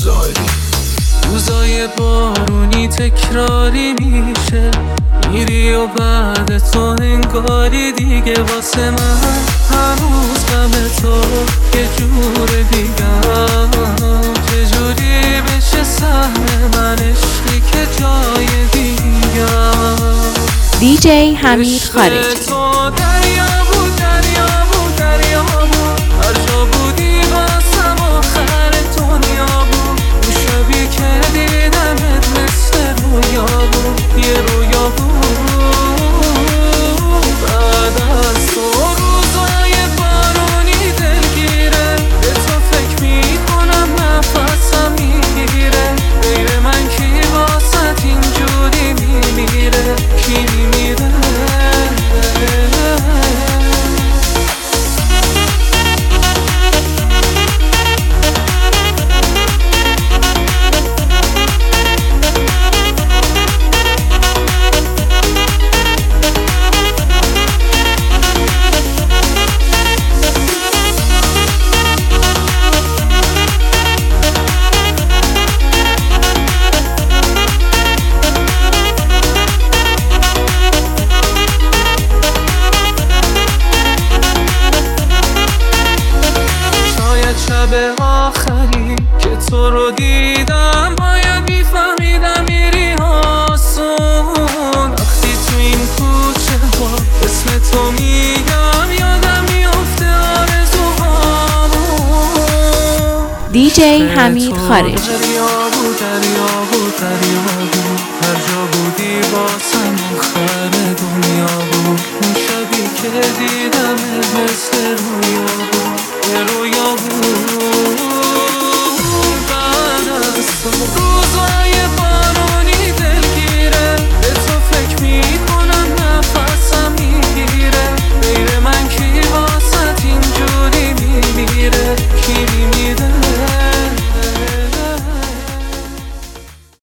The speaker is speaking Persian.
روزای بارونی تکراری میشه، میری و بعد تو انگاری دیگه واسه من هنوز غم تو یه جور دیگم. چجوری بشه سهم من عشقی که جای دیگم. دیجی حمید خارجی. تو دریا بود دریا بود دریا بود، هر جا بودی واسم آخر دنیا بود. اون شبی که دیدمت مثل رویا بود، یه رویا بود. بعد از تو روزای بارونی دلگیره، به تو فکر میکنم نفسم میگیره. غیر من کی واسه اینجوری میمیره، کی میمیره. شب آخری که تو رو دیدم باید میفهمیدم میری آسون. وقتی تو این کوچه ها اسم تو میگم یادم میفته آرزوهامون. دیجی حمید خارجی. دریا بود دریا بود دریا بود، هر جا بودی باسم آخر